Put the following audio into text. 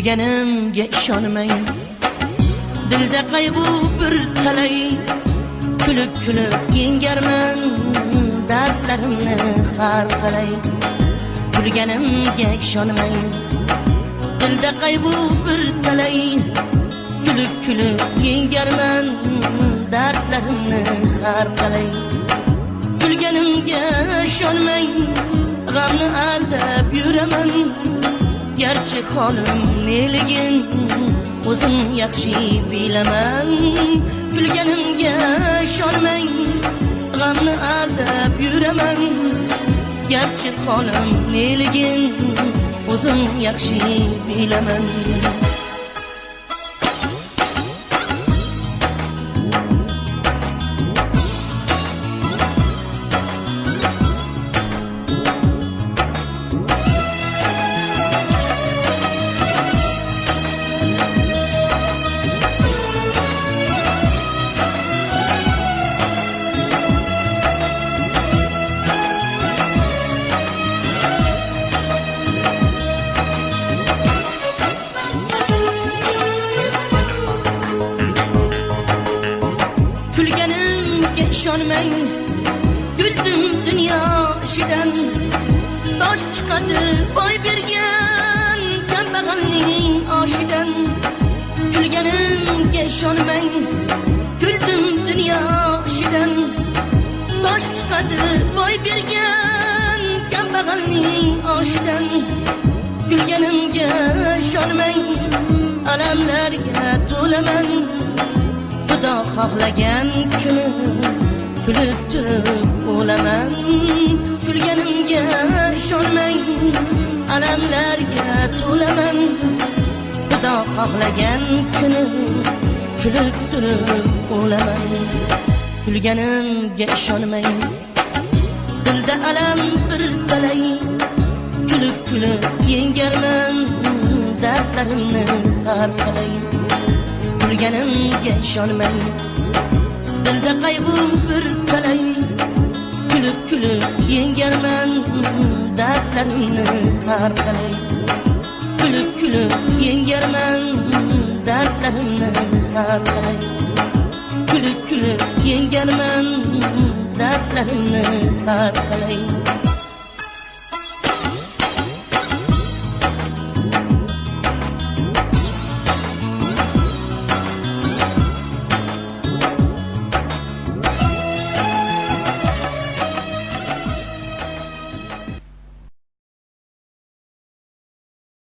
Kulganimga ishonmang, dilda qayg'u bir talay. Kulib kulib yengarman dardlarimni har qalay. Kulganimga ishonmang, dilda qayg'u bir talay. Kulib kulib yengarman dardlarimni har qalay. Kulganimga ishonmang, g'amni aldab yuraman. Gerçi holim neligin o'zim yaxshi bilaman. Kulganimga ishonmang, g'amni aldab yuraman. Gerçi holim neligin o'zim yaxshi bilaman. Kulganimga ishonmang, güldüm dünya ishidan. Tosh chiqadi boy bergan kambag'alning oshidan. Kulganimga ishonmang, güldüm dünya ishidan. Tosh chiqadi boy bergan kambag'alning oshidan. Kulganimga ishonmang, alamlarga to'laman. Xudo xohlagan kuni kulib turib o'laman. Kulganimga ishonmang, alamlarga to'laman. Xudo xohlagan kuni kulib turib o'laman. Kulganimga ishonmang, dilda alam bir talay. Kulib kulib yengarman dardlarimni har qalay. Kulganimga ishonmang, dilda qayg'u bir talay. Kulib kulib yengarman dardlarimni har qalay. Kulib kulib yengarman dardlarimni har qalay. Kulib kulib yengarman dardlarimni har qalay.